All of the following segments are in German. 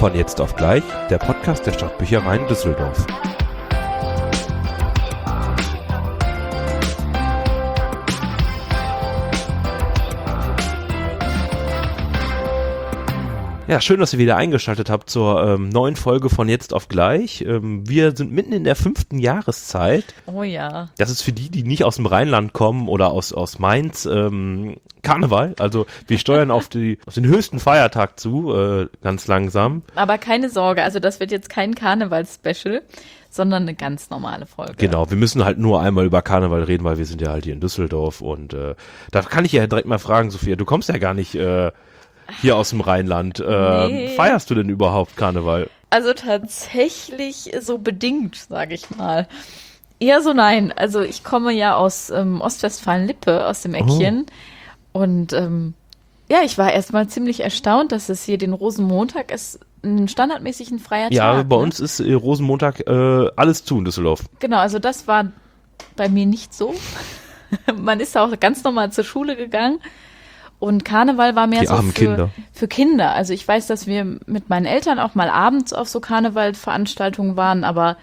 Von jetzt auf gleich, der Podcast der Stadtbüchereien Düsseldorf. Ja, schön, dass ihr wieder eingeschaltet habt zur neuen Folge von jetzt auf gleich. Wir sind mitten in der 5. Jahreszeit. Oh ja. Das ist für die nicht aus dem Rheinland kommen oder aus Mainz, Karneval. Also wir steuern auf den höchsten Feiertag zu, ganz langsam. Aber keine Sorge, also das wird jetzt kein Karneval-Special, sondern eine ganz normale Folge. Genau, wir müssen halt nur einmal über Karneval reden, weil wir sind ja halt hier in Düsseldorf. Und da kann ich ja direkt mal fragen, Sophia, du kommst ja gar nicht hier aus dem Rheinland. Nee. Feierst du denn überhaupt Karneval? Also tatsächlich so bedingt, sage ich mal. Eher so nein. Also ich komme ja aus Ostwestfalen-Lippe, aus dem Eckchen. Und ja, ich war erstmal ziemlich erstaunt, dass es hier den Rosenmontag ist, einen standardmäßigen freier Tag. Ja, bei uns ist Rosenmontag alles zu in Düsseldorf. Genau, also das war bei mir nicht so. Man ist auch ganz normal zur Schule gegangen. Und Karneval war mehr die so für Kinder. Also ich weiß, dass wir mit meinen Eltern auch mal abends auf so Karnevalveranstaltungen waren, aber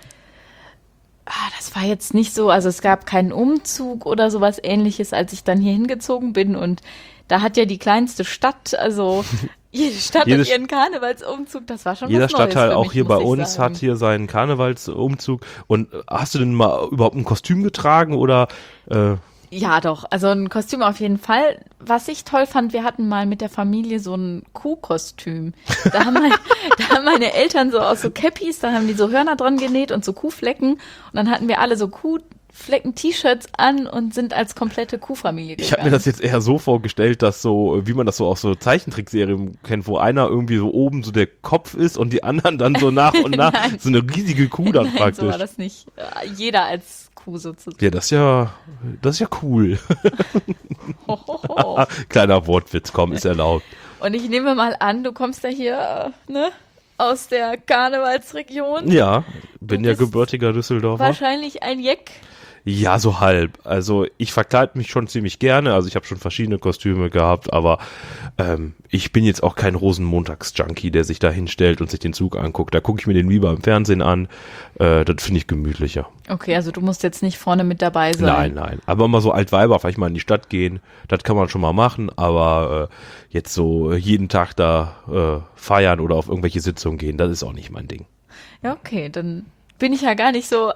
das war jetzt nicht so, also es gab keinen Umzug oder sowas Ähnliches, als ich dann hier hingezogen bin. Und da hat ja die kleinste Stadt, also jede Stadt hat ihren Karnevalsumzug, das war schon was Neues. Jeder Stadtteil, auch mich, hier bei uns, hat hier seinen Karnevalsumzug. Und hast du denn mal überhaupt ein Kostüm getragen oder Ja, doch. Also ein Kostüm auf jeden Fall. Was ich toll fand, wir hatten mal mit der Familie so ein Kuhkostüm. Da haben meine Eltern so aus so Cappies, da haben die so Hörner dran genäht und so Kuhflecken. Und dann hatten wir alle so Kuhflecken-T-Shirts an und sind als komplette Kuhfamilie gegangen. Ich habe mir das jetzt eher so vorgestellt, dass so, wie man das so aus so Zeichentrickserien kennt, wo einer irgendwie so oben so der Kopf ist und die anderen dann so nach und nach so eine riesige Kuh dann praktisch. So war das nicht. Jeder als Kuh sozusagen. Ja, das ist ja cool. Kleiner Wortwitz, komm, ist erlaubt. Und ich nehme mal an, du kommst ja hier, aus der Karnevalsregion. Ja, bin ja gebürtiger Düsseldorfer. Wahrscheinlich ein Jeck. Ja, so halb. Also ich verkleide mich schon ziemlich gerne. Also ich habe schon verschiedene Kostüme gehabt, aber ich bin jetzt auch kein Rosenmontags-Junkie, der sich da hinstellt und sich den Zug anguckt. Da gucke ich mir den lieber im Fernsehen an. Das finde ich gemütlicher. Okay, also du musst jetzt nicht vorne mit dabei sein. Nein. Aber mal so Altweiber, vielleicht mal in die Stadt gehen, das kann man schon mal machen. Aber jetzt so jeden Tag da feiern oder auf irgendwelche Sitzungen gehen, das ist auch nicht mein Ding. Ja, okay, dann bin ich ja gar nicht so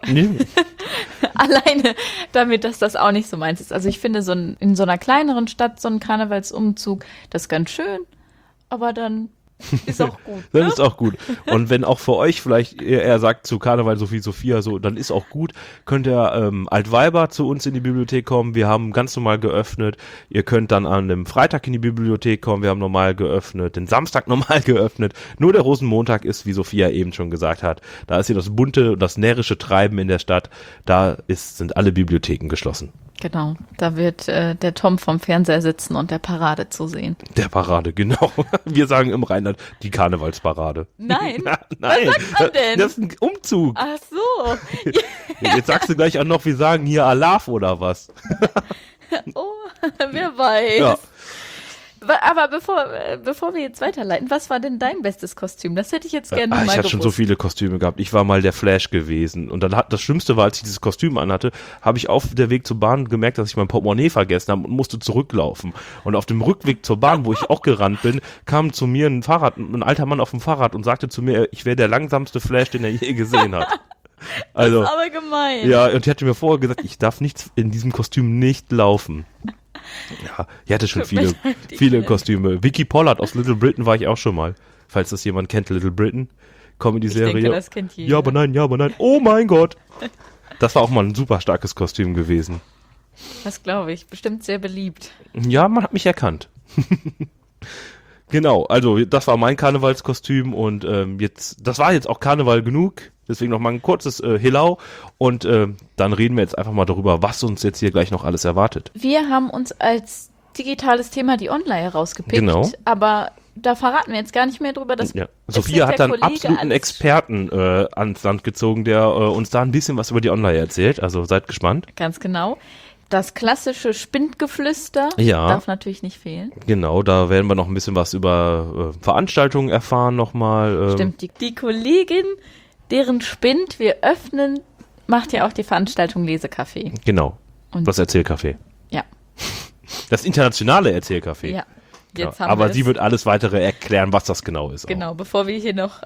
alleine damit, dass das auch nicht so meins ist. Also ich finde, in so einer kleineren Stadt so ein Karnevalsumzug, das ist ganz schön, aber dann ist auch gut. Dann ist auch gut. Und wenn auch für euch vielleicht er sagt zu Karneval Sophia so, dann ist auch gut, könnt ihr Altweiber zu uns in die Bibliothek kommen. Wir haben ganz normal geöffnet. Ihr könnt dann an einem Freitag in die Bibliothek kommen. Wir haben normal geöffnet. Den Samstag normal geöffnet. Nur der Rosenmontag ist, wie Sophia eben schon gesagt hat, da ist hier das bunte und das närrische Treiben in der Stadt. Sind alle Bibliotheken geschlossen. Genau, da wird der Tom vom Fernseher sitzen und der Parade zu sehen. Der Parade, genau. Wir sagen im Rheinland die Karnevalsparade. Nein, nein. Was sagt man denn? Das ist ein Umzug. Ach so. Jetzt sagst du gleich auch noch, wir sagen hier Alaf oder was. Oh, wer weiß. Ja. Aber bevor wir jetzt weiterleiten, was war denn dein bestes Kostüm? Das hätte ich jetzt gerne mal gewusst. Ich hatte schon so viele Kostüme gehabt. Ich war mal der Flash gewesen. Und dann das Schlimmste war, als ich dieses Kostüm anhatte, habe ich auf der Weg zur Bahn gemerkt, dass ich mein Portemonnaie vergessen habe und musste zurücklaufen. Und auf dem Rückweg zur Bahn, wo ich auch gerannt bin, kam zu mir ein alter Mann auf dem Fahrrad und sagte zu mir, ich wäre der langsamste Flash, den er je gesehen hat. Also, das ist aber gemein. Ja, und ich hatte mir vorher gesagt, ich darf in diesem Kostüm nicht laufen. Ja, ich hatte schon viele Kostüme. Vicky Pollard aus Little Britain war ich auch schon mal. Falls das jemand kennt, Little Britain. Comedy-Serie. Ich denke, das kennt jeder. Ja, aber nein. Oh mein Gott. Das war auch mal ein super starkes Kostüm gewesen. Das glaube ich. Bestimmt sehr beliebt. Ja, man hat mich erkannt. Genau, also das war mein Karnevalskostüm und das war jetzt auch Karneval genug. Deswegen noch mal ein kurzes Hillau und dann reden wir jetzt einfach mal darüber, was uns jetzt hier gleich noch alles erwartet. Wir haben uns als digitales Thema die Online herausgepickt, genau. Aber da verraten wir jetzt gar nicht mehr drüber. Ja. Sophia hat dann absoluten Experten ans Land gezogen, der uns da ein bisschen was über die Online erzählt, also seid gespannt. Ganz genau. Das klassische Spindgeflüster Ja. darf natürlich nicht fehlen. Genau, da werden wir noch ein bisschen was über Veranstaltungen erfahren nochmal. Stimmt, die Kollegin, deren Spind wir öffnen, macht ja auch die Veranstaltung Lesecafé. Genau, Und das Erzählcafé. ja, Das internationale Erzählcafé. ja. Ja, Jetzt haben aber wir sie es. wird alles weitere erklären, was das genau ist. Genau, bevor ich hier noch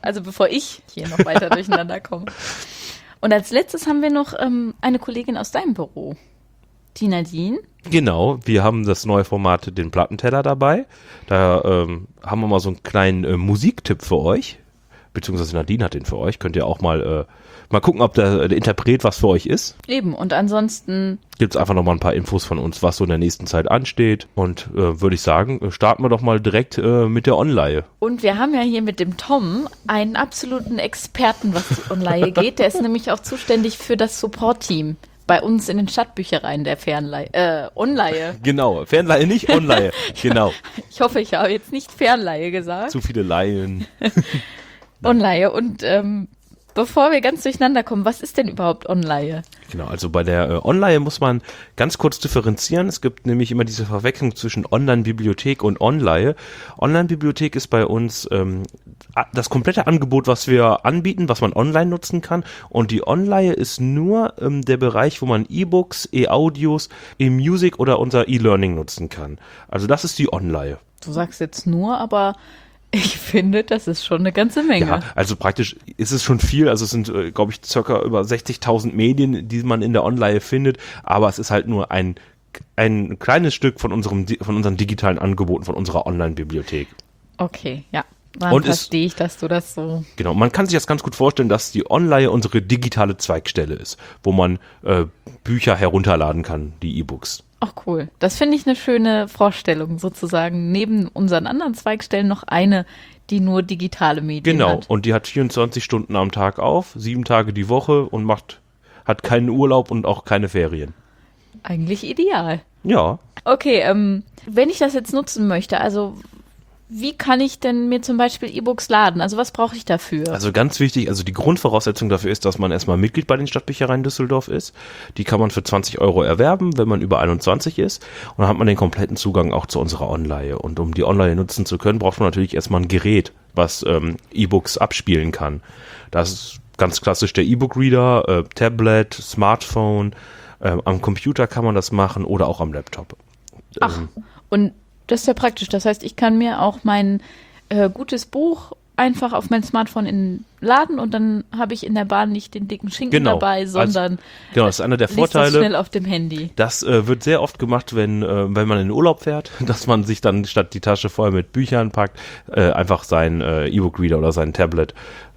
weiter durcheinander komme. Und als letztes haben wir noch eine Kollegin aus deinem Büro, die Nadine. Genau, wir haben das neue Format, den Plattenteller, dabei. Da haben wir mal so einen kleinen Musiktipp für euch. Beziehungsweise Nadine hat den für euch. Könnt ihr auch mal gucken, ob der Interpret was für euch ist. Eben, und ansonsten Gibt es einfach noch mal ein paar Infos von uns, was so in der nächsten Zeit ansteht. Und würde ich sagen, starten wir doch mal direkt mit der Online. Und wir haben ja hier mit dem Tom einen absoluten Experten, was die Online geht. Der ist nämlich auch zuständig für das Support-Team bei uns in den Stadtbüchereien der Online. Genau, Fernleihe nicht, Online. Genau, Ich hoffe, ich habe jetzt nicht Fernleihe gesagt. zu viele Laien. Online. Und bevor wir ganz durcheinander kommen, was ist denn überhaupt Online? Genau, also bei der Online muss man ganz kurz differenzieren. Es gibt nämlich immer diese Verwechslung zwischen Online-Bibliothek und Online. Online-Bibliothek ist bei uns das komplette Angebot, was wir anbieten, was man online nutzen kann. Und die Online ist nur der Bereich, wo man E-Books, E-Audios, E-Music oder unser E-Learning nutzen kann. Also das ist die Online. Du sagst jetzt nur, aber ich finde, das ist schon eine ganze Menge. Ja, also praktisch ist es schon viel. Also es sind, glaube ich, circa über 60.000 Medien, die man in der Online findet. Aber es ist halt nur ein kleines Stück von unseren digitalen Angeboten, von unserer Online-Bibliothek. Okay, ja. Dann Und verstehe ich, dass du das so... Genau, man kann sich das ganz gut vorstellen, dass die Online unsere digitale Zweigstelle ist, wo man Bücher herunterladen kann, die E-Books. Ach cool. Das finde ich eine schöne Vorstellung, sozusagen. Neben unseren anderen Zweigstellen noch eine, die nur digitale Medien Genau, hat. und die hat 24 Stunden am Tag auf, 7 Tage die Woche und hat keinen Urlaub und auch keine Ferien. Eigentlich ideal. Ja, Okay, wenn ich das jetzt nutzen möchte, also wie kann ich denn mir zum Beispiel E-Books laden? Also was brauche ich dafür? also ganz wichtig, also die Grundvoraussetzung dafür ist, dass man erstmal Mitglied bei den Stadtbüchereien Düsseldorf ist. Die kann man für 20 € erwerben, wenn man über 21 ist. Und dann hat man den kompletten Zugang auch zu unserer Online. Und um die Online nutzen zu können, braucht man natürlich erstmal ein Gerät, was E-Books abspielen kann. Das ist ganz klassisch der E-Book-Reader, Tablet, Smartphone. Am Computer kann man das machen oder auch am Laptop. Ach, und das ist ja praktisch. Das heißt, ich kann mir auch mein gutes Buch einfach auf mein Smartphone laden und dann habe ich in der Bahn nicht den dicken Schinken dabei, sondern Genau, das ist einer der liest das Vorteile. schnell auf dem Handy. Das wird sehr oft gemacht, wenn man in den Urlaub fährt, dass man sich dann statt die Tasche voll mit Büchern packt, einfach sein E-Book-Reader oder sein Tablet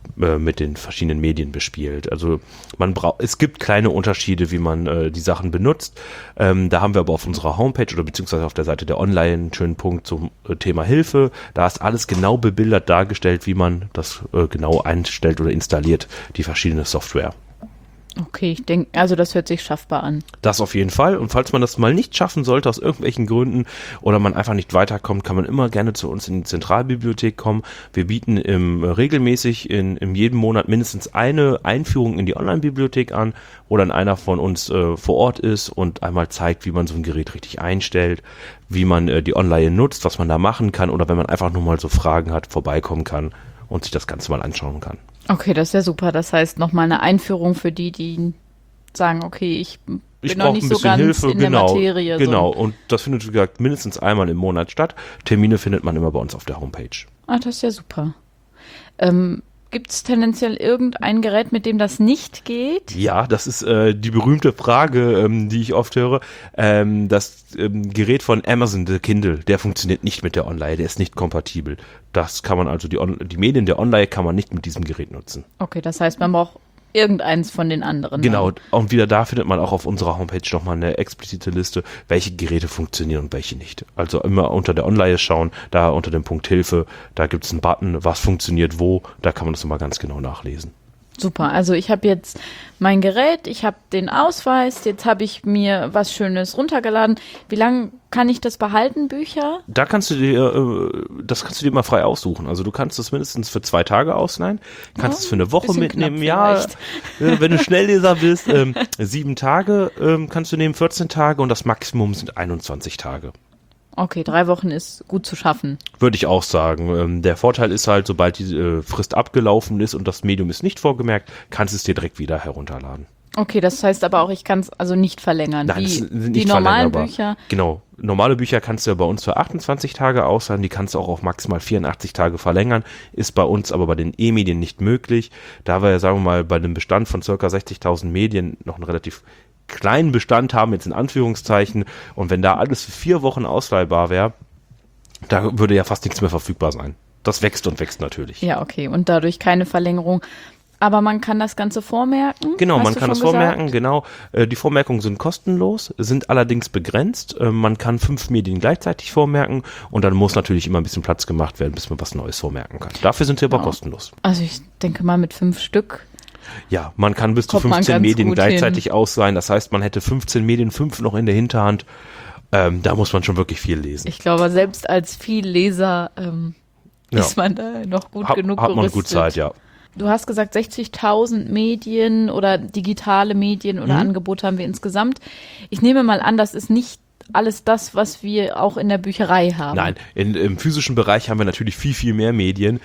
mit den verschiedenen Medien bespielt. Also es gibt kleine Unterschiede, wie man die Sachen benutzt. Da haben wir aber auf unserer Homepage oder beziehungsweise auf der Seite der Online einen schönen Punkt zum Thema Hilfe. Da ist alles genau bebildert dargestellt, wie man das genau einstellt oder installiert, die verschiedene Software. Okay, ich denke, also das hört sich schaffbar an. Das auf jeden Fall. Und falls man das mal nicht schaffen sollte, aus irgendwelchen Gründen, oder man einfach nicht weiterkommt, kann man immer gerne zu uns in die Zentralbibliothek kommen. Wir bieten regelmäßig in jedem Monat mindestens eine Einführung in die Online-Bibliothek an, wo dann einer von uns vor Ort ist und einmal zeigt, wie man so ein Gerät richtig einstellt, wie man die Online nutzt, was man da machen kann, oder wenn man einfach nur mal so Fragen hat, vorbeikommen kann und sich das Ganze mal anschauen kann. Okay, das ist ja super. Das heißt, nochmal eine Einführung für die sagen, okay, ich bin noch brauche nicht ein so bisschen ganz Hilfe, in der Materie. Genau, und das findet, wie gesagt, mindestens einmal im Monat statt. Termine findet man immer bei uns auf der Homepage. Ah, das ist ja super. Gibt es tendenziell irgendein Gerät, mit dem das nicht geht? Ja, das ist die berühmte Frage, die ich oft höre. Das Gerät von Amazon, der Kindle, der funktioniert nicht mit der Online, der ist nicht kompatibel. Das kann man also, die Medien der Online kann man nicht mit diesem Gerät nutzen. Okay, das heißt, man braucht irgendeins von den anderen. Genau, und wieder da findet man auch auf unserer Homepage nochmal eine explizite Liste, welche Geräte funktionieren und welche nicht. Also immer unter der Online schauen, da unter dem Punkt Hilfe, da gibt es einen Button, was funktioniert wo, da kann man das nochmal ganz genau nachlesen. Super, also ich habe jetzt mein Gerät, ich habe den Ausweis, jetzt habe ich mir was Schönes runtergeladen. Wie lange kann ich das behalten, Bücher? Da kannst du dir, das kannst du dir mal frei aussuchen. Also du kannst es mindestens für 2 Tage ausleihen, kannst es für eine Woche mitnehmen. Ja, wenn du Schnellleser bist, 7 Tage kannst du nehmen, 14 Tage und das Maximum sind 21 Tage. Okay, 3 Wochen ist gut zu schaffen. Würde ich auch sagen. Der Vorteil ist halt, sobald die Frist abgelaufen ist und das Medium ist nicht vorgemerkt, kannst du es dir direkt wieder herunterladen. Okay, das heißt aber auch, ich kann es also nicht verlängern. Nein, wie das sind nicht die normalen verlängerbar. Bücher. Genau, normale Bücher kannst du ja bei uns für 28 Tage ausleihen, die kannst du auch auf maximal 84 Tage verlängern, ist bei uns aber bei den E-Medien nicht möglich, da wir ja, sagen wir mal, bei einem Bestand von ca. 60.000 Medien noch einen relativ kleinen Bestand haben, jetzt in Anführungszeichen, und wenn da alles für 4 Wochen ausleihbar wäre, da würde ja fast nichts mehr verfügbar sein. Das wächst und wächst natürlich. Ja, okay, und dadurch keine Verlängerung. Aber man kann das Ganze vormerken? Genau, hast man du kann schon das vormerken, gesagt? genau. Die Vormerkungen sind kostenlos, sind allerdings begrenzt. Man kann 5 Medien gleichzeitig vormerken und dann muss natürlich immer ein bisschen Platz gemacht werden, bis man was Neues vormerken kann. Dafür sind sie aber kostenlos. Also ich denke mal mit 5 Stück. Ja, man kann bis zu Kommt man 15 ganz Medien gut gleichzeitig ausleihen. Das heißt, man hätte 15 Medien, 5 noch in der Hinterhand. Da muss man schon wirklich viel lesen. Ich glaube, selbst als Vielleser ist man da noch gut genug Hat man gerüstet. gut Zeit, ja. Du hast gesagt, 60.000 Medien oder digitale Medien oder Angebote haben wir insgesamt. Ich nehme mal an, das ist nicht alles das, was wir auch in der Bücherei haben. Nein, im physischen Bereich haben wir natürlich viel, viel mehr Medien.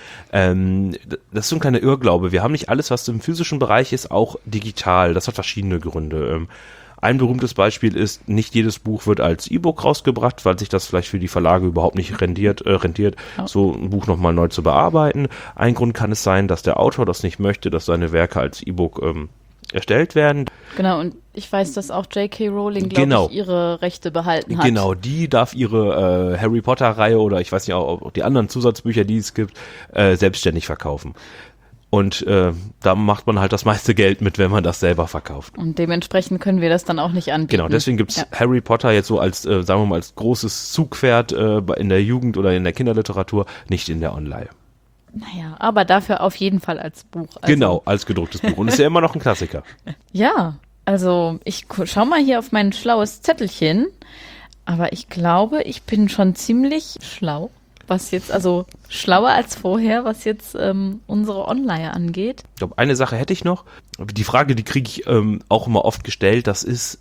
Das ist so ein kleiner Irrglaube. Wir haben nicht alles, was im physischen Bereich ist, auch digital. Das hat verschiedene Gründe. Ein berühmtes Beispiel ist, nicht jedes Buch wird als E-Book rausgebracht, weil sich das vielleicht für die Verlage überhaupt nicht rentiert, so ein Buch nochmal neu zu bearbeiten. Ein Grund kann es sein, dass der Autor das nicht möchte, dass seine Werke als E-Book erstellt werden. Genau, und ich weiß, dass auch J.K. Rowling, glaube Genau. ich, ihre Rechte behalten hat. Genau, die darf ihre Harry Potter-Reihe oder ich weiß nicht, auch die anderen Zusatzbücher, die es gibt, selbstständig verkaufen. Und da macht man halt das meiste Geld mit, wenn man das selber verkauft. Und dementsprechend können wir das dann auch nicht anbieten. Genau, deswegen gibt's Harry Potter jetzt so als, sagen wir mal, als großes Zugpferd in der Jugend- oder in der Kinderliteratur, nicht in der Online. Naja, aber dafür auf jeden Fall als Buch. Also, Genau, als gedrucktes Buch. Und ist ja immer noch ein Klassiker. Ja, also ich schau mal hier auf mein schlaues Zettelchen, aber ich glaube, ich bin schon ziemlich schlau, was jetzt, also schlauer als vorher, was jetzt unsere Online angeht. Ich glaube, eine Sache hätte ich noch. Die Frage, die kriege ich auch immer oft gestellt, das ist,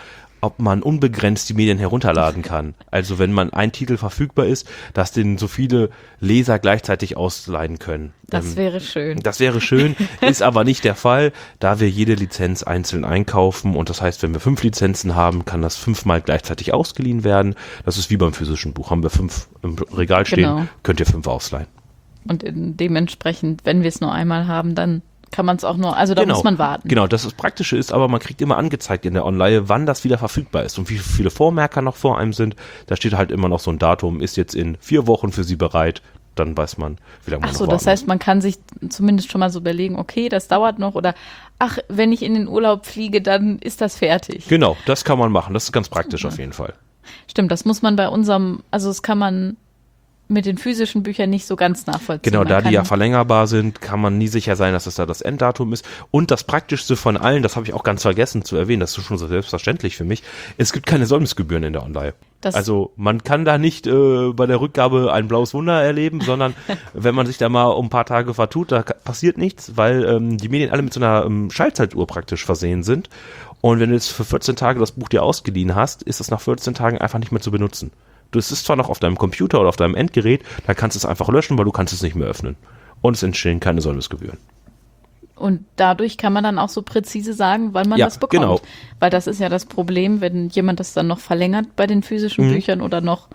ob man unbegrenzt die Medien herunterladen kann. Also wenn man ein Titel verfügbar ist, dass den so viele Leser gleichzeitig ausleihen können. Das wäre schön. Das wäre schön, ist aber nicht der Fall, da wir jede Lizenz einzeln einkaufen und das heißt, wenn wir 5 Lizenzen haben, kann das 5-mal gleichzeitig ausgeliehen werden. Das ist wie beim physischen Buch. Haben wir 5 im Regal stehen, Genau. könnt ihr 5 ausleihen. Und dementsprechend, wenn wir es nur einmal haben, dann kann man es auch nur, also da muss man warten. Genau, das Praktische ist, aber man kriegt immer angezeigt in der Online, wann das wieder verfügbar ist und wie viele Vormerker noch vor einem sind. Da steht halt immer noch so ein Datum, ist jetzt in 4 Wochen für Sie bereit. Dann weiß man, wie lange man Ach noch so, warten das heißt, man kann sich zumindest schon mal so überlegen, okay, das dauert noch oder ach, wenn ich in den Urlaub fliege, dann ist das fertig. muss. Genau, das kann man machen. Das ist ganz praktisch auf jeden Fall. Stimmt, das muss man bei unserem, also das kann man mit den physischen Büchern nicht so ganz nachvollziehen. Genau, Man da die kann- ja verlängerbar sind, kann man nie sicher sein, dass es da das Enddatum ist. Und das Praktischste von allen, das habe ich auch ganz vergessen zu erwähnen, das ist schon so selbstverständlich für mich, es gibt keine Säumnisgebühren in der Online. Das- Also man kann da nicht bei der Rückgabe ein blaues Wunder erleben, sondern wenn man sich da mal um ein paar Tage vertut, da passiert nichts, weil die Medien alle mit so einer Schaltzeituhr praktisch versehen sind. Und wenn du jetzt für 14 Tage das Buch dir ausgeliehen hast, ist es nach 14 Tagen einfach nicht mehr zu benutzen. Das ist zwar noch auf deinem Computer oder auf deinem Endgerät, da kannst du es einfach löschen, weil du kannst es nicht mehr öffnen. Und es entstehen keine Säumnisgebühren. Und dadurch kann man dann auch so präzise sagen, wann man Ja, das bekommt. genau. Weil das ist ja das Problem, wenn jemand das dann noch verlängert bei den physischen Büchern oder noch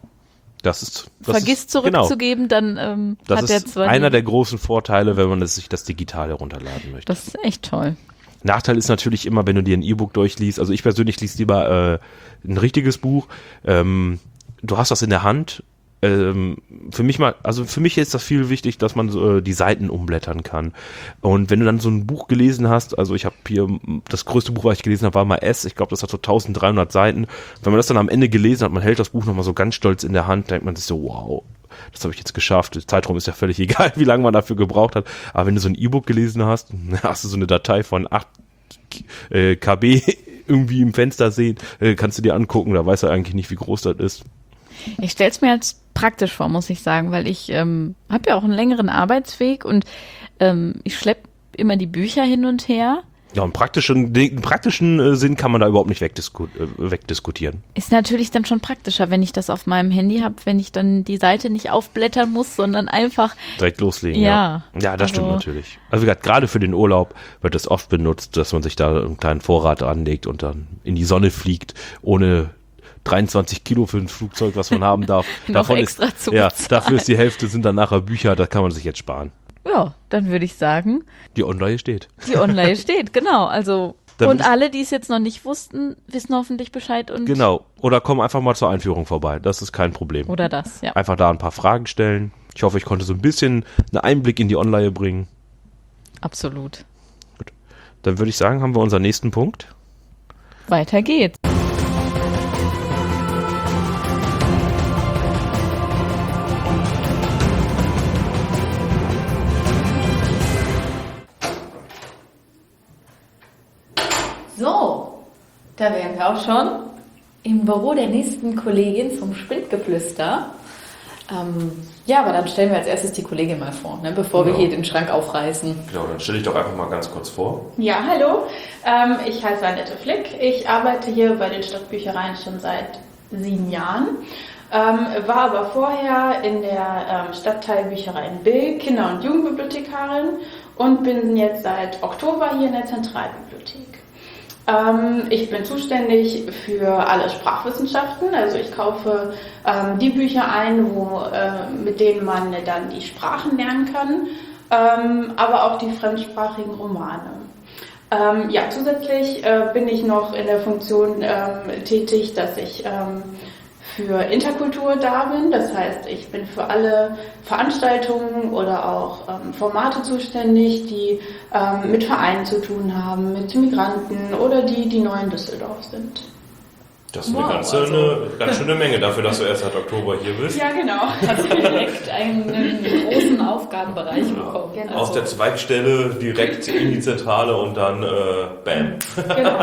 Das vergisst zurückzugeben, dann Das hat der ist zwar einer die- der großen Vorteile, wenn man sich das digital herunterladen möchte. Das ist echt toll. Nachteil ist natürlich immer, wenn du dir ein E-Book durchliest. Also ich persönlich lese lieber ein richtiges Buch. Du hast das in der Hand. für mich ist das viel wichtig, dass man so, die Seiten umblättern kann. Und wenn du dann so ein Buch gelesen hast, also ich habe hier, das größte Buch, was ich gelesen habe, war mal S, ich glaube, das hat so 1300 Seiten. Wenn man das dann am Ende gelesen hat, man hält das Buch nochmal so ganz stolz in der Hand, denkt man sich so, wow, das habe ich jetzt geschafft. Der Zeitraum ist ja völlig egal, wie lange man dafür gebraucht hat. Aber wenn du so ein E-Book gelesen hast, hast du so eine Datei von 8 KB irgendwie im Fenster sehen, kannst du dir angucken, da weißt du eigentlich nicht, wie groß das ist. Ich stelle es mir als praktisch vor, muss ich sagen, weil ich habe ja auch einen längeren Arbeitsweg und ich schleppe immer die Bücher hin und her. Ja, im praktischen Sinn kann man da überhaupt nicht wegdiskutieren. Ist natürlich dann schon praktischer, wenn ich das auf meinem Handy habe, wenn ich dann die Seite nicht aufblättern muss, sondern einfach direkt loslegen. Ja, ja, das stimmt natürlich. Also wie gesagt, gerade für den Urlaub wird das oft benutzt, dass man sich da einen kleinen Vorrat anlegt und dann in die Sonne fliegt, ohne 23 Kilo für ein Flugzeug, was man haben darf. Davon extra zu ja, dafür ist die Hälfte sind dann nachher Bücher, das kann man sich jetzt sparen. Ja, dann würde ich sagen. Die Online steht. Die Online steht, genau. Also dann und alle, die es jetzt noch nicht wussten, wissen hoffentlich Bescheid. Und genau. Oder kommen einfach mal zur Einführung vorbei. Das ist kein Problem. Oder das, ja. Einfach da ein paar Fragen stellen. Ich hoffe, ich konnte so ein bisschen einen Einblick in die Online bringen. Absolut. Gut. Dann würde ich sagen, haben wir unseren nächsten Punkt. Weiter geht's. So, da wären wir auch schon im Büro der nächsten Kollegin zum Spindgeflüster. Ja, aber dann stellen wir als erstes die Kollegin mal vor, ne, bevor wir hier den Schrank aufreißen. Genau, dann stelle ich doch einfach mal ganz kurz vor. Ja, hallo. Ich heiße Annette Flick. Ich arbeite hier bei den Stadtbüchereien schon seit 7 Jahren. War aber vorher in der Stadtteilbücherei in Bill Kinder- und Jugendbibliothekarin und bin jetzt seit Oktober hier in der Zentralbibliothek. Ich bin zuständig für alle Sprachwissenschaften, also ich kaufe die Bücher ein, mit denen man dann die Sprachen lernen kann, aber auch die fremdsprachigen Romane. Ja, zusätzlich bin ich noch in der Funktion tätig, dass ich für Interkultur da bin. Das heißt, ich bin für alle Veranstaltungen oder auch Formate zuständig, die mit Vereinen zu tun haben, mit Migranten oder die neu in Düsseldorf sind. Das ist eine ganz schöne Menge dafür, dass du erst seit Oktober hier bist. Ja, genau. Hast du direkt einen großen Aufgabenbereich bekommen. Genau. Aus der Zweigstelle direkt in die Zentrale und dann bam. Genau.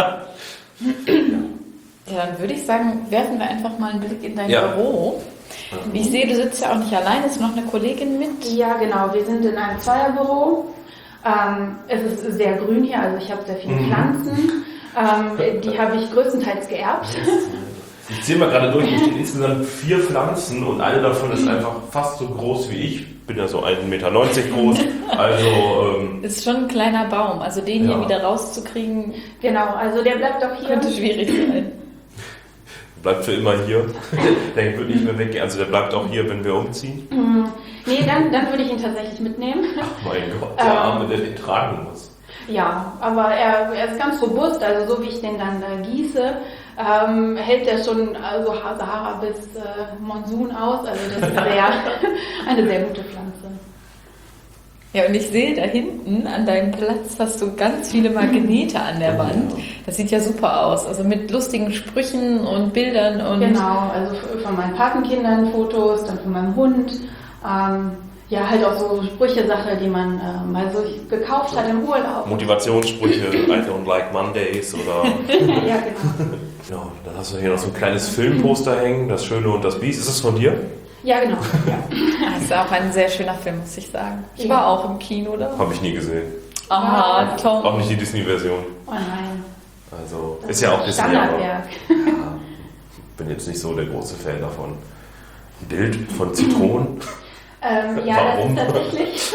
Ja, dann würde ich sagen, werfen wir einfach mal einen Blick in dein Ja. Büro. Wie ich sehe, du sitzt ja auch nicht allein, ist noch eine Kollegin mit. Ja, genau. Wir sind in einem Zweierbüro. Es ist sehr grün hier, also ich habe sehr viele Pflanzen. Die habe ich größtenteils geerbt. Ich zähle mal gerade durch, hier stehen insgesamt 4 Pflanzen und eine davon ist einfach fast so groß wie ich. Bin ja so 1,90 Meter groß. Also Ist schon ein kleiner Baum, also den Ja. hier wieder rauszukriegen, Genau, also der bleibt auch hier. könnte schwierig sein. bleibt für immer hier. Der wird nicht mehr weggehen. Also der bleibt auch hier, wenn wir umziehen. Nee, dann würde ich ihn tatsächlich mitnehmen. Ach mein Gott, der Arme, der den tragen muss. Ja, aber er ist ganz robust, also so wie ich den dann gieße, hält er schon also Sahara bis Monsun aus. Also das ist eine sehr gute Pflanze. Ja, und ich sehe da hinten an deinem Platz hast du ganz viele Magnete an der Wand. Das sieht ja super aus, also mit lustigen Sprüchen und Bildern und... Genau, also von meinen Patenkindern Fotos, dann von meinem Hund. Ja, halt auch so Sprüche-Sache, die man mal so gekauft hat im Urlaub. Motivationssprüche, I don't like Mondays oder... Ja, genau. Genau, dann hast du hier noch so ein kleines Filmposter hängen, Das Schöne und das Biest. Ist das von dir? Ja, genau. Ja. Das ist auch ein sehr schöner Film, muss ich sagen. Ich Ja. war auch im Kino da. Habe ich nie gesehen. Aha, Tom. Auch nicht die Disney-Version. Oh nein. Also, Das ist ja auch Disney, aber Standardwerk. bin jetzt nicht so der große Fan davon. Ein Bild von Zitronen. Ja, Warum? das ist tatsächlich,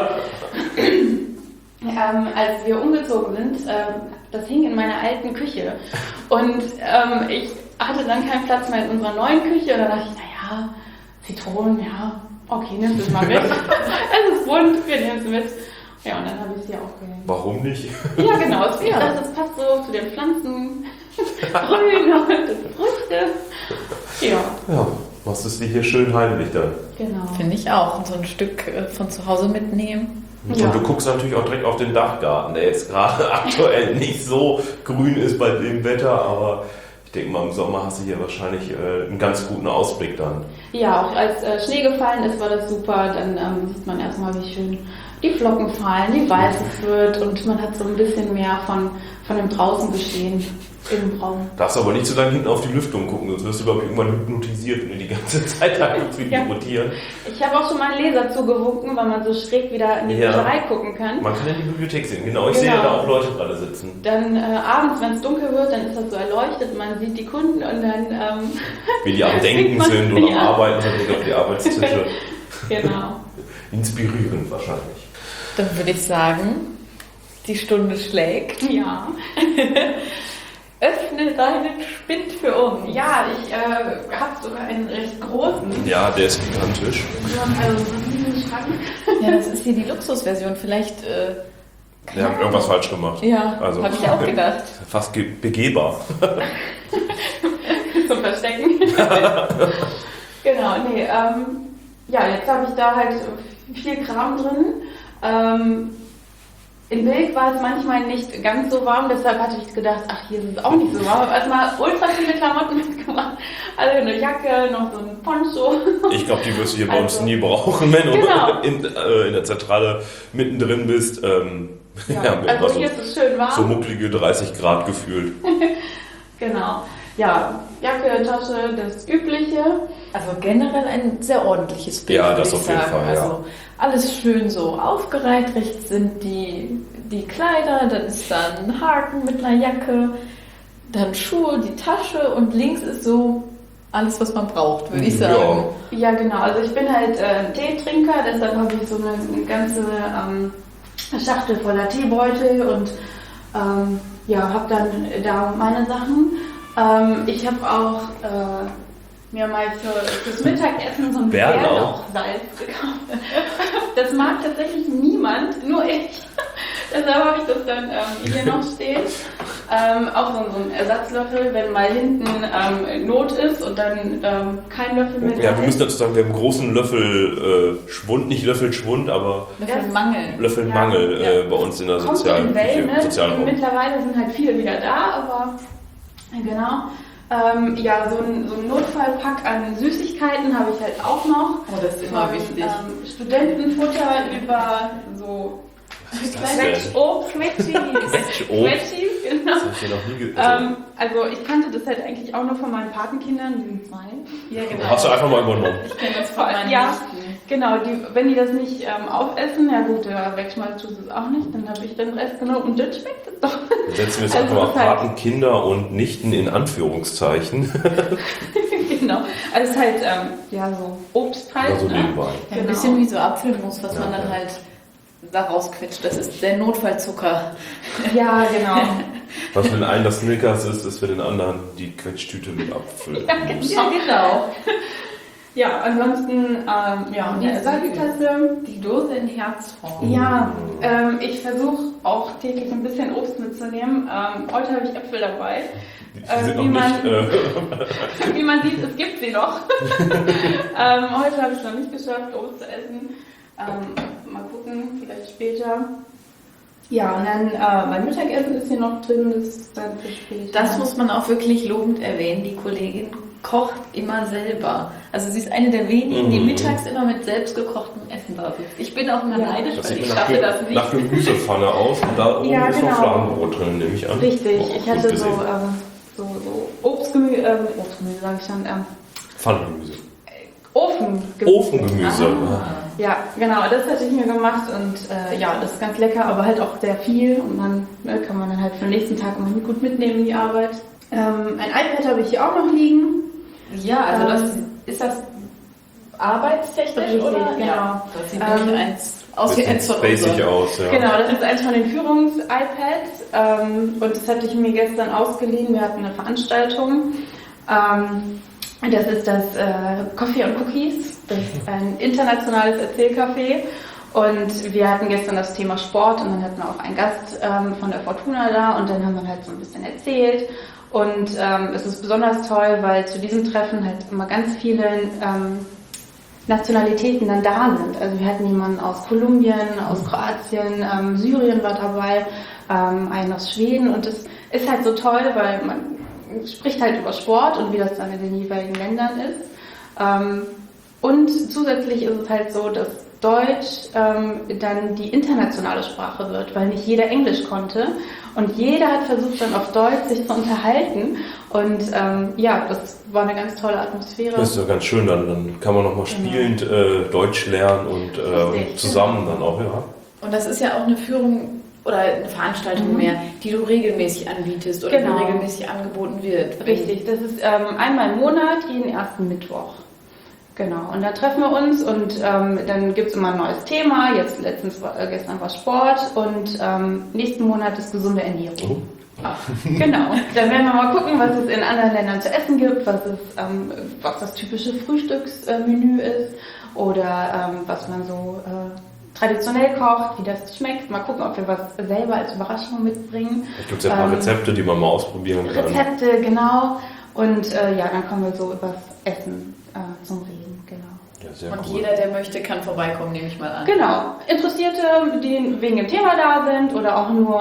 als wir umgezogen sind, das hing in meiner alten Küche. Und ich hatte dann keinen Platz mehr in unserer neuen Küche. Und dann dachte ich, naja, Zitronen, ja, okay, nimmst du es mal mit. Es ist bunt, wir nehmen es mit. Ja, und dann habe ich sie aufgehängt. Warum nicht? Ja, genau. Ich dachte, das passt so zu den Pflanzen. Grün und Früchte. Ja. Ja, Machst du es dir hier schön heimlich dann. Genau. Finde ich auch. Und so ein Stück von zu Hause mitnehmen. Ja. Und du guckst natürlich auch direkt auf den Dachgarten, der jetzt gerade aktuell nicht so grün ist bei dem Wetter, aber ich denke mal, im Sommer hast du hier wahrscheinlich einen ganz guten Ausblick dann. Ja, auch als Schnee gefallen ist, war das super. Dann sieht man erstmal, wie schön die Flocken fallen, wie weiß es wird und man hat so ein bisschen mehr von dem Draußengeschehen im Raum. Darfst aber nicht zu lange hinten auf die Lüftung gucken, sonst wirst du, glaube ich, irgendwann hypnotisiert, wenn du die ganze Zeit da guckst, wie die rotieren. Ich habe auch schon mal einen Laser zugewunken, weil man so schräg wieder in die Bücherei gucken kann. Man kann in die Bibliothek sehen, genau. Ich sehe da auch Leute gerade sitzen. Dann abends, wenn es dunkel wird, dann ist das so erleuchtet, man sieht die Kunden und dann... wie die am Denken sind und am Arbeiten sind auf die Arbeitstische. Genau. Inspirierend wahrscheinlich. Dann würde ich sagen, die Stunde schlägt. Ja. Öffne deinen Spind für uns. Ja, ich habe sogar einen recht großen. Ja, der ist gigantisch. Also so einen Schrank. Ja, das ist hier die Luxusversion. Vielleicht. Wir haben irgendwas falsch gemacht. Ja, also, habe ich auch gedacht. Fast begehbar. Zum Verstecken. Genau, nee. Ja, jetzt habe ich da halt viel Kram drin. In Bilk war es manchmal nicht ganz so warm, deshalb hatte ich gedacht, ach, hier ist es auch nicht so warm. Ich habe erstmal ultra viele Klamotten mitgemacht. Also eine Jacke, noch so ein Poncho. Ich glaube, die wirst du hier bei uns nie brauchen, wenn du in der Zentrale mittendrin bist. Also hier ist es schön warm. So mucklige 30 Grad gefühlt. Genau. Ja, Jacke, Tasche, das Übliche. Also generell ein sehr ordentliches Bild. Ja, das auf jeden Fall. Also alles schön so aufgereiht. Rechts sind die Kleider, dann ist da ein Haken mit einer Jacke, dann Schuhe, die Tasche und links ist so alles, was man braucht, würde ich sagen. Ja, genau. Also ich bin halt Teetrinker, deshalb habe ich so eine ganze Schachtel voller Teebeutel und habe dann da meine Sachen. Ich habe auch mir mal fürs Mittagessen so ein Bärlauchsalz gekauft. Das mag tatsächlich niemand, nur ich. Deshalb habe ich das dann hier noch stehen. Auch so ein Ersatzlöffel, wenn mal hinten Not ist und dann kein Löffel mehr. Ja, wir müssen dazu sagen, wir haben einen großen Löffelschwund, nicht Löffelschwund, aber Löffelmangel bei uns in der sozialen Küche. Mittlerweile sind halt viele wieder da, aber genau. So ein Notfallpack an Süßigkeiten habe ich halt auch noch. Oh, das ist immer wichtig. Studentenfutter über so Quetschis, genau. Das habe ich ja noch nie gesehen. Also ich kannte das halt eigentlich auch nur von meinen Patenkindern, die sind 2. Ja, genau. Hast du einfach mal übernommen. Ich kenne das von meinen Ja, Nichten. genau. Wenn die das nicht aufessen, ja gut, wegschmeißen tut es auch nicht, dann habe ich den Rest genommen und das schmeckt es doch. Dann setzen wir jetzt einfach mal Patenkinder und Nichten in Anführungszeichen. Genau. Also es ist halt so Obst halt. Also nebenbei. Ja, ein bisschen wie so Apfelmus, was man dann halt da rausquetscht. Das ist der Notfallzucker. Ja, genau. Was für den einen das Snickers ist für den anderen die Quetschtüte mit Apfel. Ja, genau. Ja, ansonsten, eine Ersatztasse. Die Dose in Herzform. Ja, ich versuche auch täglich ein bisschen Obst mitzunehmen. Heute habe ich Äpfel dabei. Wie man sieht, es gibt sie noch. Heute habe ich es noch nicht geschafft, Obst zu essen. Mal gucken, vielleicht später. Ja, und dann beim Mittagessen ist hier noch drin, das ist dann für später. Das muss man auch wirklich lobend erwähnen. Die Kollegin kocht immer selber. Also sie ist eine der wenigen, die mittags immer mit selbstgekochtem Essen da sitzt. Ich bin auch immer neidisch, weil ich schaffe das nicht. Nach Gemüsepfanne aus und da oben ist noch Fladenbrot drin, nehme ich an. Richtig, ich hatte so Obstgemüse, sage ich schon. Pfannengemüse. Ofengemüse. Ja, genau, das hatte ich mir gemacht und das ist ganz lecker, aber halt auch sehr viel und dann kann man dann halt für den nächsten Tag immer gut mitnehmen in die Arbeit. Ein iPad habe ich hier auch noch liegen. Ja, also ist das arbeitstechnisch richtig, oder? Genau. Ja, das sieht nämlich aus wie eins von basic aus, ja. Genau, das ist eins von den Führungs-iPads und das hatte ich mir gestern ausgeliehen. Wir hatten eine Veranstaltung. Das ist das Coffee and Cookies. Das ist ein internationales Erzählcafé. Und wir hatten gestern das Thema Sport und dann hatten wir auch einen Gast von der Fortuna da und dann haben wir halt so ein bisschen erzählt. Und es ist besonders toll, weil zu diesem Treffen halt immer ganz viele Nationalitäten dann da sind. Also wir hatten jemanden aus Kolumbien, aus Kroatien, Syrien war dabei, einen aus Schweden. Und es ist halt so toll, weil man spricht halt über Sport und wie das dann in den jeweiligen Ländern ist. Und zusätzlich ist es halt so, dass Deutsch dann die internationale Sprache wird, weil nicht jeder Englisch konnte. Und jeder hat versucht, dann auf Deutsch sich zu unterhalten. Und das war eine ganz tolle Atmosphäre. Das ist ja ganz schön, dann kann man nochmal spielend Deutsch lernen und zusammen dann auch, ja. Und das ist ja auch eine Führung oder eine Veranstaltung mehr, die du regelmäßig anbietest oder die regelmäßig angeboten wird. Richtig, das ist einmal im Monat, jeden ersten Mittwoch. Genau, und da treffen wir uns und dann gibt es immer ein neues Thema. Gestern war Sport und nächsten Monat ist gesunde Ernährung. Genau, dann werden wir mal gucken, was es in anderen Ländern zu essen gibt, was das typische Frühstücksmenü ist oder was man so traditionell kocht, wie das schmeckt. Mal gucken, ob wir was selber als Überraschung mitbringen. Es gibt ja ein paar Rezepte, die man mal ausprobieren kann. Rezepte, genau. Und dann kommen wir so übers Essen zum Reden, genau. Ja, sehr und cool. jeder, der möchte, kann vorbeikommen, nehme ich mal an. Genau. Interessierte, die wegen dem Thema da sind oder auch nur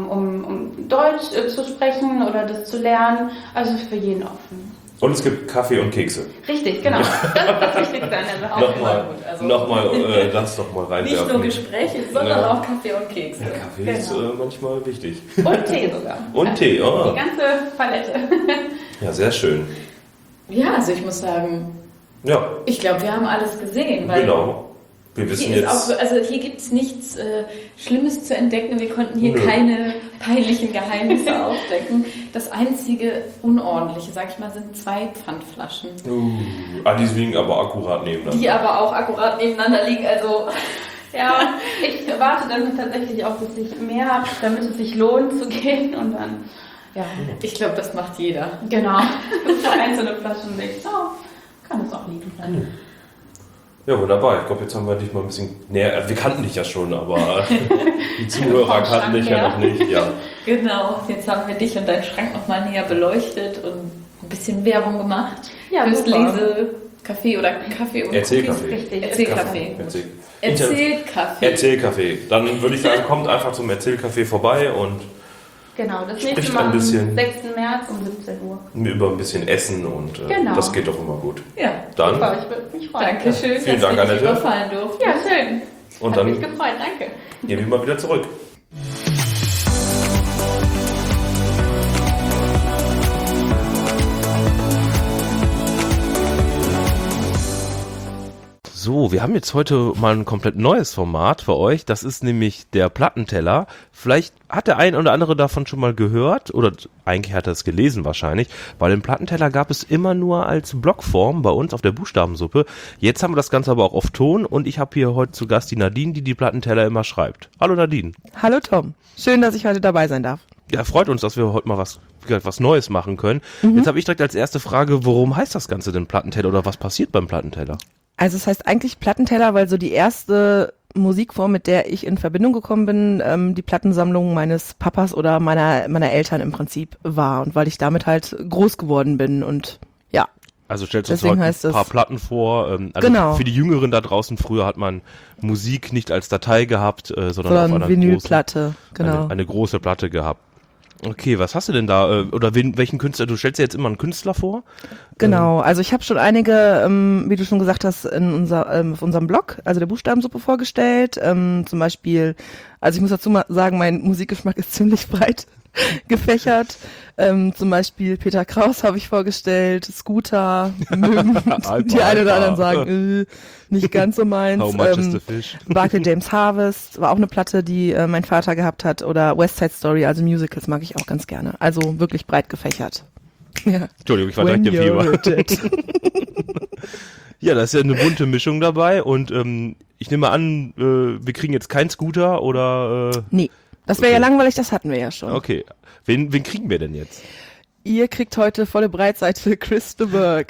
um Deutsch zu sprechen oder das zu lernen. Also für jeden offen. Und es gibt Kaffee und Kekse. Richtig, genau. Das ist das Wichtigste an der Sache. Nochmal, das doch mal reinwerfen. Nicht nur Gespräche, sondern auch Kaffee und Kekse. Ja, Kaffee ist manchmal wichtig. Und Tee sogar. Und Tee, Die ganze Palette. Ja, sehr schön. Ja, also ich muss sagen, Ja, ich glaube, wir haben alles gesehen. Weil genau. Wir wissen hier jetzt... ist auch, also hier gibt es nichts Schlimmes zu entdecken. Wir konnten hier keine peinlichen Geheimnisse aufdecken. Das einzige Unordentliche, sag ich mal, sind 2 Pfandflaschen. die liegen aber akkurat nebeneinander. Die aber auch akkurat nebeneinander liegen. Also Ja, ich warte dann tatsächlich auch, bis ich mehr habe, damit es sich lohnt zu gehen und dann... Ja, ich glaube, das macht jeder. genau. Bevor einzelne Flaschen weg. Kann es auch liegen bleiben. Ja, wunderbar. Ich glaube, jetzt haben wir dich mal ein bisschen näher... wir kannten dich ja schon, aber die Zuhörer kannten dich ja noch nicht. Ja. Genau, jetzt haben wir dich und deinen Schrank nochmal näher beleuchtet und ein bisschen Werbung gemacht. Ja, fürs super. Lese-Kaffee oder Kaffee und Erzählkaffee. Richtig. Erzählkaffee. Erzählkaffee. Erzählkaffee. Dann würde ich sagen, kommt einfach zum Erzählkaffee vorbei und Genau, das Spricht nächste Mal ein bisschen. am 6. März um 17 Uhr. über ein bisschen essen und Genau. das geht doch immer gut. Ja, Dann Super, ich würde mich freuen. Dankeschön, Vielen dass Dank, wir dich Annette. überfallen durften. Ja, schön. Und Hat dann mich gefreut, danke. gehen wir mal wieder zurück. So, wir haben jetzt heute mal ein komplett neues Format für euch. Das ist nämlich der Plattenteller. Vielleicht hat der ein oder andere davon schon mal gehört oder eigentlich hat er es gelesen wahrscheinlich, weil den Plattenteller gab es immer nur als Blogform bei uns auf der Buchstabensuppe. Jetzt haben wir das Ganze aber auch auf Ton und ich habe hier heute zu Gast die Nadine, die Plattenteller immer schreibt. Hallo Nadine. Hallo Tom, schön, dass ich heute dabei sein darf. Ja, freut uns, dass wir heute mal was Neues machen können. Jetzt habe ich direkt als erste Frage, warum heißt das Ganze denn Plattenteller oder was passiert beim Plattenteller? Also es heißt eigentlich Plattenteller, weil so die erste Musikform, mit der ich in Verbindung gekommen bin, die Plattensammlung meines Papas oder meiner Eltern im Prinzip war und weil ich damit halt groß geworden bin und ja. Also stellst du uns Deswegen heute heißt ein paar es- Platten vor. Also Genau. Für die Jüngeren da draußen, früher hat man Musik nicht als Datei gehabt, sondern auf einer Vinylplatte, genau. eine große Platte gehabt. Okay, was hast du denn da? Oder welchen Künstler? Du stellst dir jetzt immer einen Künstler vor? Genau, also ich habe schon einige, wie du schon gesagt hast, auf unserem Blog, also der Buchstabensuppe vorgestellt. Zum Beispiel, also ich muss dazu mal sagen, mein Musikgeschmack ist ziemlich breit gefächert. Zum Beispiel Peter Kraus habe ich vorgestellt, Scooter, mögen die einen oder anderen sagen, nicht ganz so meins. How much is the fish? Barclay James Harvest war auch eine Platte, die mein Vater gehabt hat. Oder West Side Story, also Musicals mag ich auch ganz gerne. Also wirklich breit gefächert. Ja. Entschuldigung, ich war When direkt im you're Fieber. dead. Ja, da ist ja eine bunte Mischung dabei und ich nehme an, wir kriegen jetzt keinen Scooter oder Nee, das wäre ja Okay. langweilig, das hatten wir ja schon. okay. Wen kriegen wir denn jetzt? Ihr kriegt heute volle Breitseite Chris de Burgh.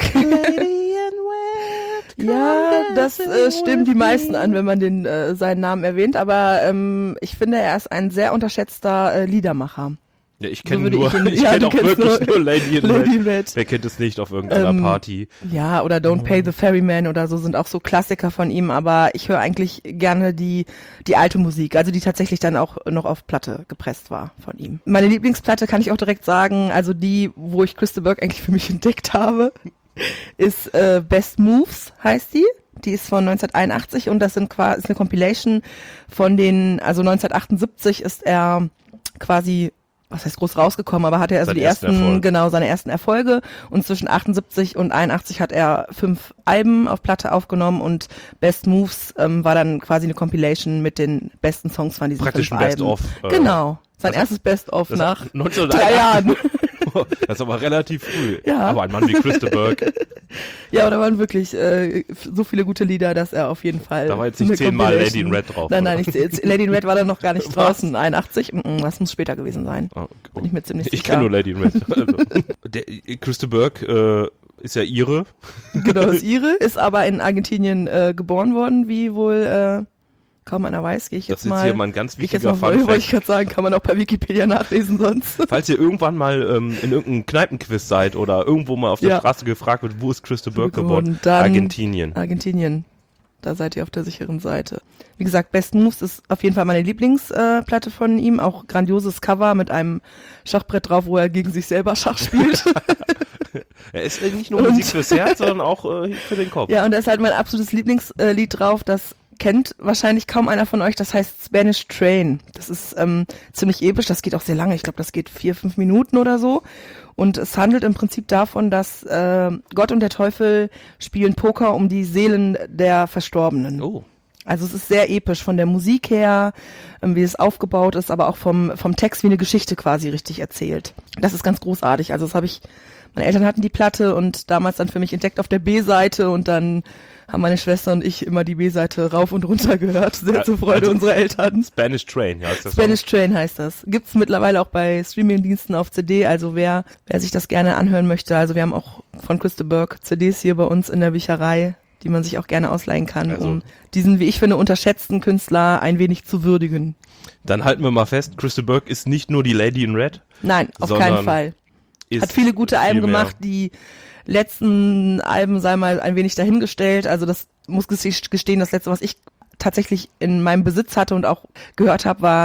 Ja, das stimmen die meisten an, wenn man seinen Namen erwähnt, aber ich finde, er ist ein sehr unterschätzter Liedermacher. Ja, ich So kenne würde nur, ihn- ich ja, kenne du auch kennst wirklich nur Lady in Lady Red. in Red. Wer kennt es nicht auf irgendeiner Party? Ja, oder Don't Pay the Ferryman oder so sind auch so Klassiker von ihm, aber ich höre eigentlich gerne die alte Musik, also die tatsächlich dann auch noch auf Platte gepresst war von ihm. Meine Lieblingsplatte kann ich auch direkt sagen, also die, wo ich Chris de Burgh eigentlich für mich entdeckt habe, ist Best Moves, heißt die. Die ist von 1981 und das ist eine Compilation von den, also 1978 ist er quasi, was heißt groß rausgekommen, aber hatte er also Seinen die ersten Erfolg. genau, seine ersten Erfolge und zwischen 78 und 81 hat er 5 Alben auf Platte aufgenommen und Best Moves war dann quasi eine Compilation mit den besten Songs von diesen Praktisch 5 ein Alben. Best-of. Genau, sein das- erstes Best-of Das nach 1981. 3 Jahren. Das ist aber relativ früh. Ja. Aber ein Mann wie Chris de Burgh, Ja, aber da waren wirklich so viele gute Lieder, dass er auf jeden Fall. da war jetzt nicht eine 10-mal Compilation- Lady in Red drauf. Nein, oder? nein, Lady in Red war dann noch gar nicht Was? draußen. 81, das muss später gewesen sein. Ah, Bin ich mir ziemlich Ich sicher. kenne nur Lady in Red. Also, Chris de Burgh ist ja Ire. Genau, ist ihre, ist aber in Argentinien geboren worden, wie wohl kaum einer weiß, gehe ich Das jetzt ist mal. hier mal ein ganz Gehe ich jetzt wichtiger mal wollte Fun ich gerade sagen, kann man auch bei Wikipedia nachlesen sonst. Falls ihr irgendwann mal in irgendeinem Kneipenquiz seid oder irgendwo mal auf der Ja. Straße gefragt wird, wo ist Chris de Burgh Geboren, geboren? dann- Argentinien. Argentinien. Da seid ihr auf der sicheren Seite. Wie gesagt, Best Moves ist auf jeden Fall meine Lieblingsplatte von ihm. Auch grandioses Cover mit einem Schachbrett drauf, wo er gegen sich selber Schach spielt. Er ist nicht nur Musik fürs Herz, sondern auch für den Kopf. Ja, und da ist halt mein absolutes Lieblingslied drauf. Das kennt wahrscheinlich kaum einer von euch. Das heißt Spanish Train. Das ist ziemlich episch. Das geht auch sehr lange. Ich glaube, das geht 4-5 Minuten oder so. Und es handelt im Prinzip davon, dass Gott und der Teufel spielen Poker um die Seelen der Verstorbenen. Oh. Also es ist sehr episch von der Musik her, wie es aufgebaut ist, aber auch vom Text wie eine Geschichte quasi richtig erzählt. Das ist ganz großartig. Also das habe ich, meine Eltern hatten die Platte und damals dann für mich entdeckt auf der B-Seite und dann haben meine Schwester und ich immer die B-Seite rauf und runter gehört, sehr zur Freude Also- unserer Eltern. Spanish Train, ja, ist das Spanish Train heißt das. Gibt's mittlerweile auch bei Streamingdiensten auf CD, also wer sich das gerne anhören möchte, also wir haben auch von Chris de Burgh CDs hier bei uns in der Bücherei, die man sich auch gerne ausleihen kann, Also- um diesen, wie ich finde, unterschätzten Künstler ein wenig zu würdigen. Dann halten wir mal fest, Chris de Burgh ist nicht nur die Lady in Red, Nein, auf Sondern keinen Fall. ist Hat viele gute Alben viel mehr. gemacht, die letzten Alben sei mal ein wenig dahingestellt, also das muss gestehen, das letzte, was ich tatsächlich in meinem Besitz hatte und auch gehört habe, war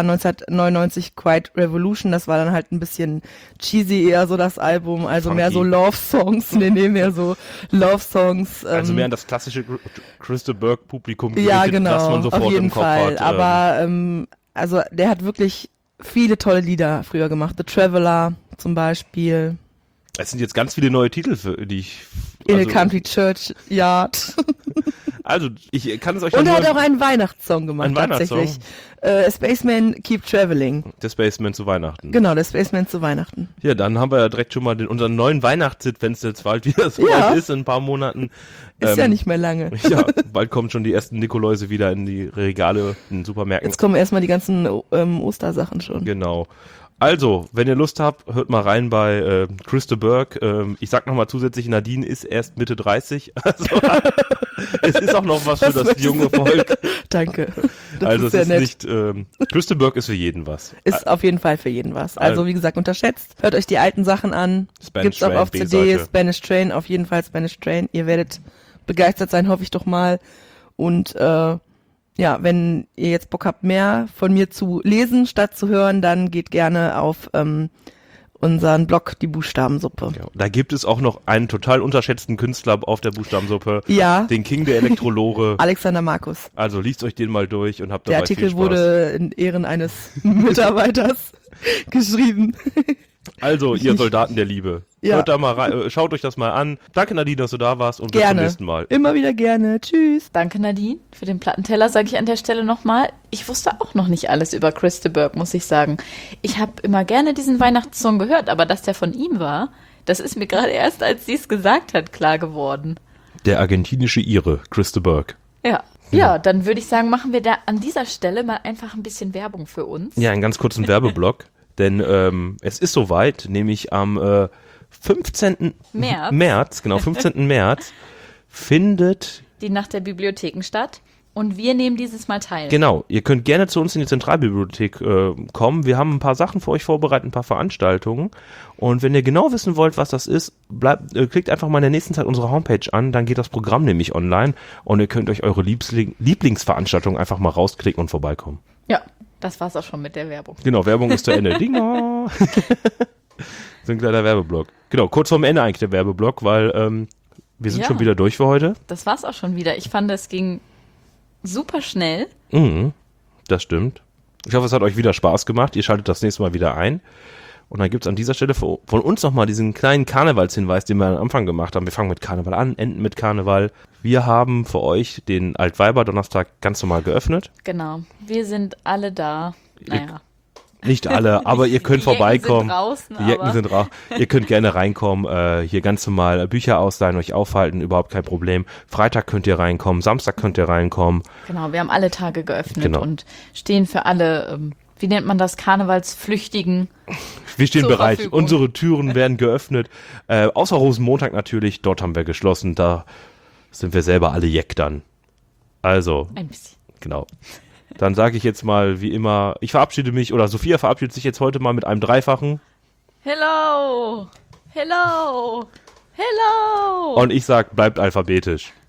1999 Quiet Revolution. Das war dann halt ein bisschen cheesy eher so das Album, also Funky. mehr so Love-Songs, mehr so Love-Songs. Also mehr an das klassische Chris de Burgh Publikum Ja, gerichtet, genau, das man sofort auf jeden im Kopf Fall. hat. Aber also der hat wirklich viele tolle Lieder früher gemacht. The Traveler zum Beispiel. Es sind jetzt ganz viele neue Titel, für die ich... In a Country Church Yard. Also, ich kann es euch Und ja er hat nur... auch einen Weihnachtssong gemacht, Einen Weihnachtssong? tatsächlich. Spaceman Keep Traveling. Der Spaceman zu Weihnachten. Genau, der Spaceman zu Weihnachten. Ja, dann haben wir ja direkt schon mal unseren neuen Weihnachtshit, wenn es jetzt bald wieder so Ja. weit ist, in ein paar Monaten. Ist ja nicht mehr lange. Ja, bald kommen schon die ersten Nikoläuse wieder in die Regale in den Supermärkten. Jetzt kommen erstmal die ganzen Ostersachen schon. Genau. Also, wenn ihr Lust habt, hört mal rein bei Chris de Burgh. Ich sag nochmal zusätzlich, Nadine ist erst Mitte 30. Also, es ist auch noch was für das möchtest junge du? Volk. Danke. Das Also ist es sehr ist nett. nicht, Chris de Burgh ist für jeden was. Ist auf jeden Fall für jeden was. Also wie gesagt, unterschätzt. Hört euch die alten Sachen an. Spanish Gibt's auch Train, auf CD. B-Seite. Spanish Train, auf jeden Fall Spanish Train. Ihr werdet begeistert sein, hoffe ich doch mal. Und ja, wenn ihr jetzt Bock habt, mehr von mir zu lesen statt zu hören, dann geht gerne auf unseren Blog, die Buchstabensuppe. Ja, da gibt es auch noch einen total unterschätzten Künstler auf der Buchstabensuppe. Ja, Den King der Elektrolore. Alexander Markus. Also liest euch den mal durch und habt Der dabei viel Artikel Spaß. wurde in Ehren eines Mitarbeiters geschrieben. Also, ihr Soldaten der Liebe. Ja. Hört da mal rein, schaut euch das mal an. Danke Nadine, dass du da warst und bis zum Gerne. nächsten Mal. Immer wieder gerne. Tschüss. Danke Nadine für den Plattenteller, sage ich an der Stelle nochmal. Ich wusste auch noch nicht alles über Chris de Burgh, muss ich sagen. Ich habe immer gerne diesen Weihnachtssong gehört, aber dass der von ihm war, das ist mir gerade erst, als sie es gesagt hat, klar geworden. Der argentinische Ire, Chris de Burgh. Ja, dann würde ich sagen, machen wir da an dieser Stelle mal einfach ein bisschen Werbung für uns. Ja, einen ganz kurzen Werbeblock. Denn es ist soweit, nämlich am 15. März. März, genau, 15. März, findet Die Nacht der Bibliotheken statt. Und wir nehmen dieses Mal teil. Genau, ihr könnt gerne zu uns in die Zentralbibliothek kommen. Wir haben ein paar Sachen für euch vorbereitet, ein paar Veranstaltungen. Und wenn ihr genau wissen wollt, was das ist, klickt einfach mal in der nächsten Zeit unsere Homepage an, dann geht das Programm nämlich online und ihr könnt euch eure Lieblingsveranstaltung einfach mal rausklicken und vorbeikommen. Ja, das war's auch schon mit der Werbung. Genau, Werbung ist zu Ende. Ding dong. So ein kleiner Werbeblock. Genau, kurz vorm Ende eigentlich der Werbeblock, weil wir sind schon wieder durch für heute. Das war's auch schon wieder. Ich fand, es ging super schnell. Das stimmt. Ich hoffe, es hat euch wieder Spaß gemacht. Ihr schaltet das nächste Mal wieder ein. Und dann gibt's an dieser Stelle von uns nochmal diesen kleinen Karnevalshinweis, den wir am Anfang gemacht haben. Wir fangen mit Karneval an, enden mit Karneval. Wir haben für euch den Altweiber-Donnerstag ganz normal geöffnet. Genau. Wir sind alle da. Naja. Nicht alle, aber ihr könnt vorbeikommen. Die Jecken sind raus. Ihr könnt gerne reinkommen, hier ganz normal Bücher ausleihen, euch aufhalten, überhaupt kein Problem. Freitag könnt ihr reinkommen, Samstag könnt ihr reinkommen. Genau, wir haben alle Tage geöffnet und stehen für alle, wie nennt man das, Karnevalsflüchtigen. Wir stehen bereit, Verfügung. unsere Türen werden geöffnet, außer Rosenmontag natürlich, dort haben wir geschlossen, da sind wir selber alle Jeck dann. Also, Ein bisschen. genau. Dann sage ich jetzt mal, wie immer, ich verabschiede mich, oder Sophia verabschiedet sich jetzt heute mal mit einem Dreifachen. Hello! Hello! Hello! Und ich sag, bleibt alphabetisch.